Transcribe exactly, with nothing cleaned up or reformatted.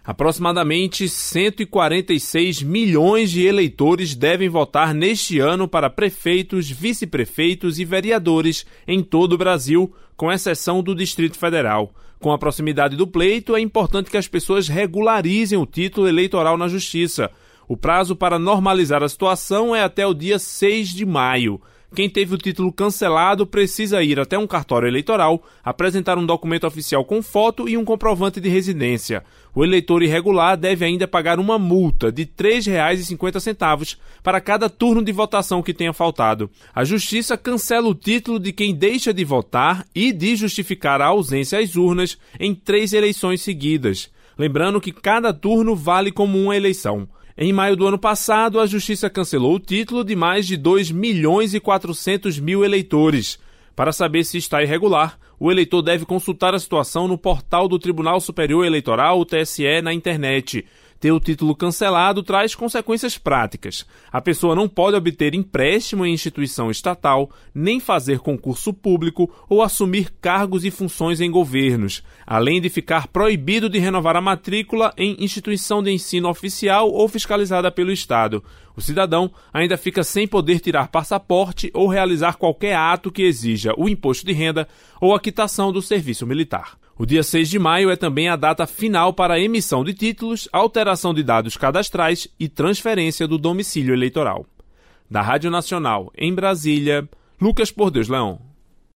Aproximadamente cento e quarenta e seis milhões de eleitores devem votar neste ano para prefeitos, vice-prefeitos e vereadores em todo o Brasil, com exceção do Distrito Federal. Com a proximidade do pleito, é importante que as pessoas regularizem o título eleitoral na Justiça. O prazo para normalizar a situação é até o dia seis de maio. Quem teve o título cancelado precisa ir até um cartório eleitoral, apresentar um documento oficial com foto e um comprovante de residência. O eleitor irregular deve ainda pagar uma multa de três reais e cinquenta centavos para cada turno de votação que tenha faltado. A Justiça cancela o título de quem deixa de votar e de justificar a ausência às urnas em três eleições seguidas. Lembrando que cada turno vale como uma eleição. Em maio do ano passado, a Justiça cancelou o título de mais de dois milhões e quatrocentos mil eleitores. Para saber se está irregular, o eleitor deve consultar a situação no portal do Tribunal Superior Eleitoral, o T S E, na internet. Ter o título cancelado traz consequências práticas. A pessoa não pode obter empréstimo em instituição estatal, nem fazer concurso público ou assumir cargos e funções em governos, além de ficar proibido de renovar a matrícula em instituição de ensino oficial ou fiscalizada pelo Estado. O cidadão ainda fica sem poder tirar passaporte ou realizar qualquer ato que exija o imposto de renda ou a quitação do serviço militar. O dia seis de maio é também a data final para a emissão de títulos, alteração de dados cadastrais e transferência do domicílio eleitoral. Da Rádio Nacional, em Brasília, Lucas Por Deus Leão.